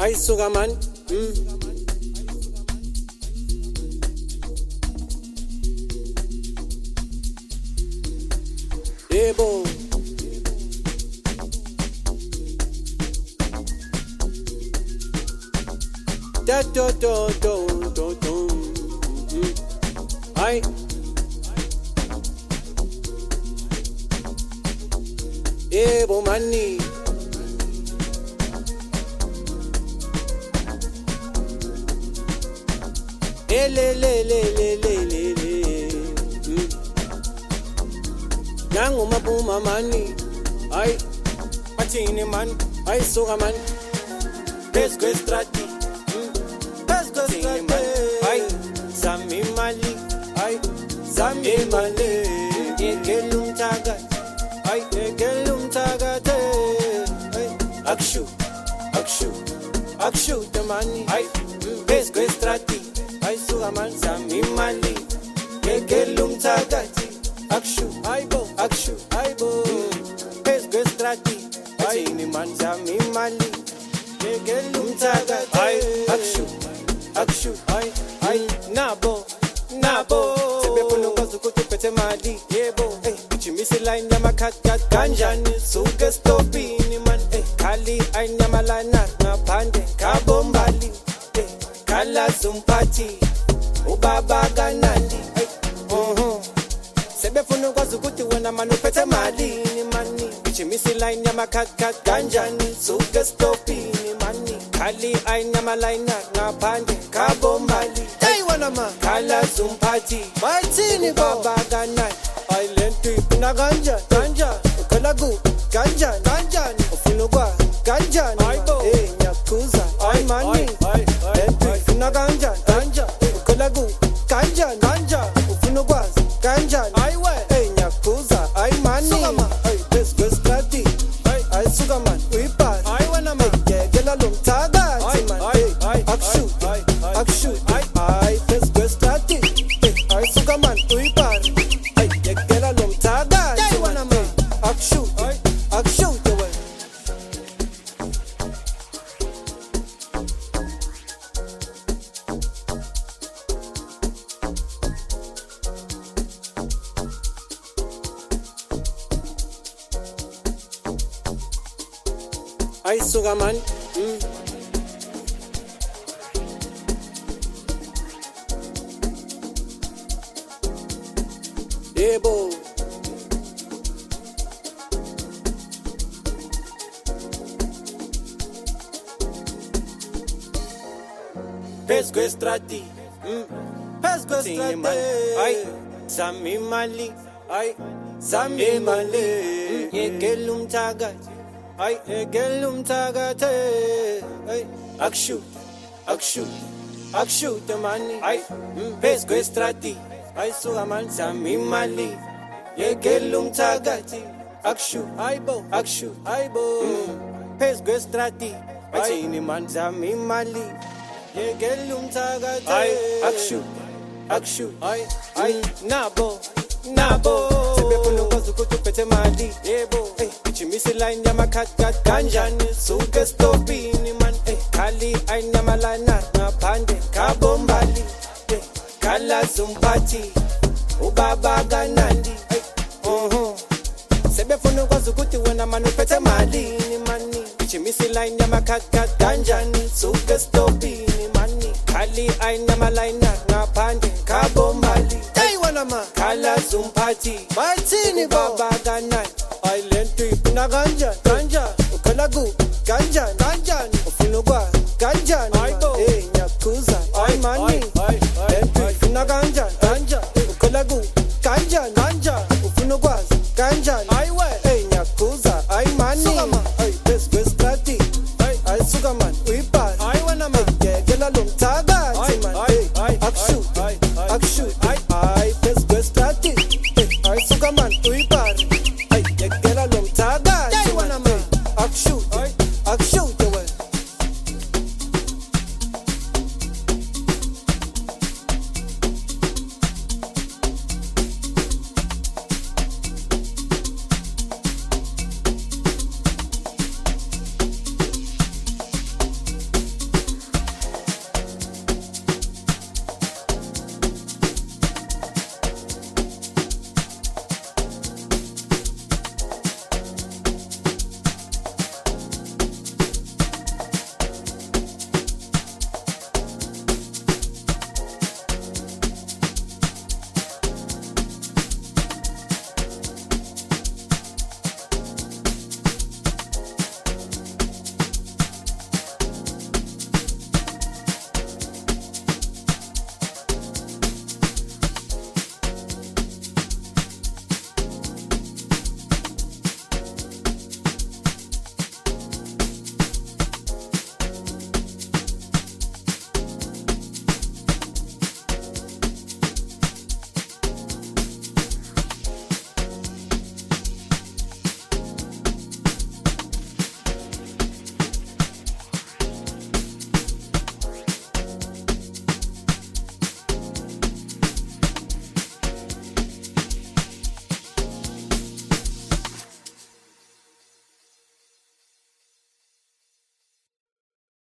ayisuka man. Yebo. Da do do do do do. Ay. Yebo mani. Le. Nangu mapuma mani. Ay. Patini man. Ay suka man. Pesco estrati. Pesco estrati. Ay. Zami mali. Ay. Zami mali. Yegelum tagat. Ay. Yegelum tagat. Ay. Akshu. Akshu the money. Ay. Pesco estrati. Ay suka man. Zami mali. Yegelum tagat. Akshu, aibo, pesco estrati, ay ni manza mi mali, yegelum taga, ay akshu, ay nabo, sebe puno kazu kutu pete mali, yebo, bichimisi line nyama kat ganjani, suge stopi ni man, kali ay nyama lana na pande, kabombali, kala zumpati, ubaba ganandi, Sebe funu kwa zukuti wana manu pete mali ni mani Bichimisi line ya makakat ganjani Suga stopi ni mani Kali ay nyama line na pande Kabombali Day wana ma Kala zumpati Maiti ni baba ganai Ay lenti puna ganja Ukalagu ganjani Ufunu kwa ganjani Nyakuza ay mani Lenti puna ganja Ukalagu ganjani Ufunu kwa ganjani Hey nyakuza ay mani Ay pesco estrati Ay suga man uipari Ay gela lumtaga Ay akshu Ay pesco estrati Ay suga man uipari Ay gela lumtaga Akshu Ay suga man. Yebo. Pesco estrati. Pesco estrati. Ay, Zami mali. Ay, Zami mali. Yegelum tagat. Ay, yegelum tagate. Ay, akshu the money. Ay, pesco estrati. Ay, suga man Zami mali. Yegelum tagate. Akshu, aibo. Pesco estrati. Ay, ni man Zami mali. Yegelum tagate. Ay, akshu. Ay, nabo. Sebe puno kazu kutu pete mali. Yebo. Bichimisi line ya makakat ganjani Suga stopi ni man Kali ay nyama lana na pande Kabombali Kala zumpati Ubaba ganandi Sebe funu kwa zukuti wana manu pete mali ni mani Bichimisi line ya makakat ganjani Suga stopi ni mani Kali ay nyama lana na pande Kabombali Day wana ma Kala zumpati